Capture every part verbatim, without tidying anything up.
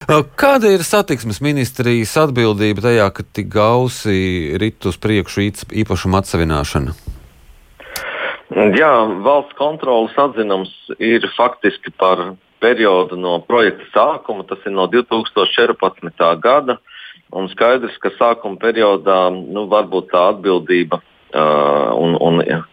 Kāda ir satiksmes ministrijas atbildība tajā, ka tik gausi rit uz priekšu īpašuma atsavināšana? Jā, valsts kontroles atzinums ir faktiski par periodu no projekta sākuma, tas ir no divi tūkstoši četrpadsmitā gada, un skaidrs, ka sākuma periodā nu, varbūt tā atbildība uh, un, un uh,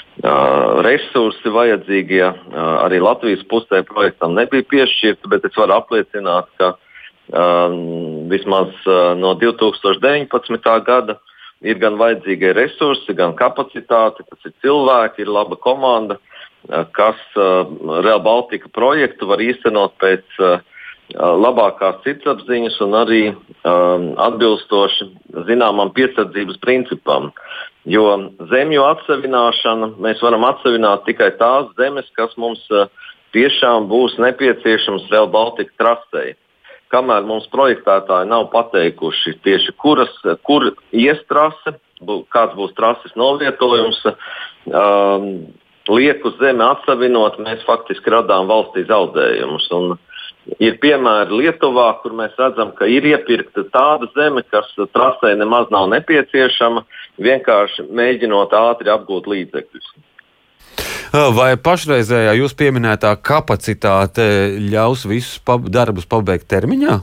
resursi vajadzīgie uh, arī Latvijas pusē projektam nebija piešķirti, bet es varu apliecināt, ka uh, vismaz uh, no divi tūkstoši deviņpadsmitā gada ir gan vajadzīgie resursi, gan kapacitāte, tas ir cilvēki, ir laba komanda, kas uh, Rail Baltica projektu var īstenot pēc uh, labākās sirdsapziņas un arī um, atbilstoši zināmam piesardzības principam. Jo zemju atsavināšana, mēs varam atsavināt tikai tās zemes, kas mums uh, tiešām būs nepieciešams Rail Baltica trasei. Kamēr mums projektētāji nav pateikuši tieši, kuras, kur ies trase, kāds būs trases novietojums, um, lieku zemi atsavinot, mēs faktiski radām valstī zaudējumus. Un ir piemēri Lietuvā, kur mēs redzam, ka ir iepirkta tāda zeme, kas trasei nemaz nav nepieciešama, vienkārši mēģinot ātri apgūt līdzekļus. Vai pašreizējā jūs pieminētā kapacitāte ļaus visus pab- darbus pabeigt termiņā?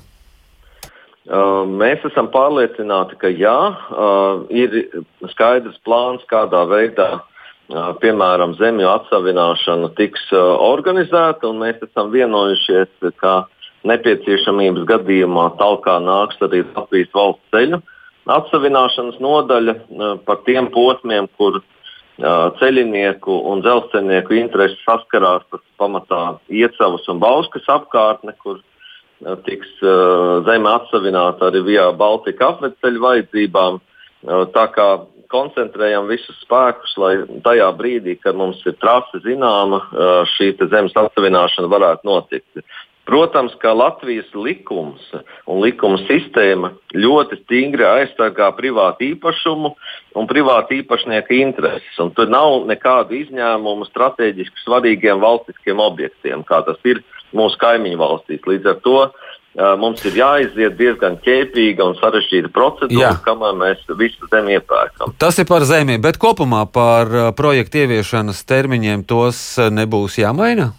Uh, mēs esam pārliecināti, ka jā, uh, ir skaidrs plāns, kādā veidā, uh, piemēram, zemju atsavināšana tiks uh, organizēta, un mēs esam vienojušies, ka nepieciešamības gadījumā talkā nāks arī Latvijas valsts ceļu atsavināšanas nodaļa uh, par tiem posmiem, kur ceļinieku un dzelzceļnieku intereses saskarās, tas pamatā Iecavas un Bauskas apkārtne, kur uh, tiks uh, zeme atsavināta arī Via Baltica apvedceļu vajadzībām. Uh, tā kā koncentrējam visus spēkus, lai tajā brīdī, kad mums ir trase zināma, uh, šī zemes atsavināšana varētu notikt. Protams, ka Latvijas likums un likuma sistēma ļoti stingri aizsargā privātu īpašumu un privātu īpašnieku intereses. Un tur nav nekādu izņēmumu strateģiski svarīgiem valstiskiem objektiem, kā tas ir mūsu kaimiņu valstīs. Līdz ar to uh, mums ir jāiziet diezgan ķēpīga un sarežģīta procedūra, kamēr mēs visu zemi iepērkam. Tas ir par zemi, bet kopumā par uh, projektu ieviešanas termiņiem tos uh, nebūs jāmaina?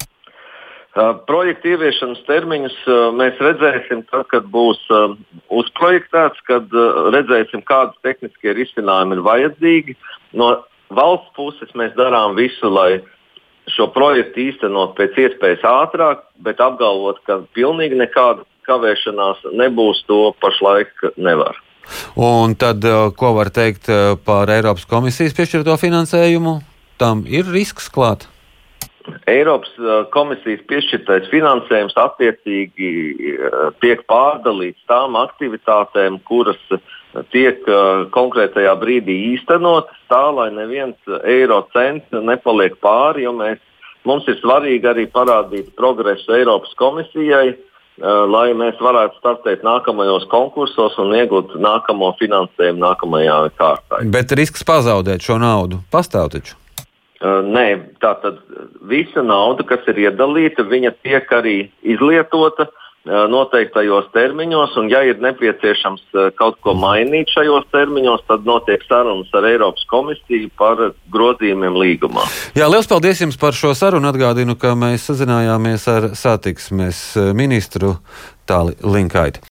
Uh, projekta ieviešanas termiņus uh, mēs redzēsim tad, kad būs uh, uzprojektēts, kad uh, redzēsim, kādas tehniskie risinājumi ir vajadzīgi. No valsts puses mēs darām visu, lai šo projektu īstenot pēc iespējas ātrāk, bet apgalvot, ka pilnīgi nekāda kavēšanās nebūs, to pašlaik nevar. Un tad, uh, ko var teikt uh, par Eiropas komisijas piešķirto finansējumu? Tam ir risks klāt? Eiropas komisijas piešķirtais finansējums attiecīgi tiek pārdalīts tām aktivitātēm, kuras tiek konkrētajā brīdī īstenotas, tā lai neviens eiro cents nepaliek pāri, jo mēs, mums ir svarīgi arī parādīt progresu Eiropas komisijai, lai mēs varētu startēt nākamajos konkursos un iegūt nākamo finansējumu nākamajā kārtā. Bet risks pazaudēt šo naudu pastāv taču? Uh, nē, tātad visa nauda, kas ir iedalīta, viņa tiek arī izlietota uh, noteiktajos termiņos, un ja ir nepieciešams uh, kaut ko mainīt šajos termiņos, tad notiek sarunas ar Eiropas komisiju par grozījumiem līgumā. Jā, liels paldies jums par šo sarunu. Atgādinu, ka mēs sazinājāmies ar satiksmes ministru Tāli Linkaiti.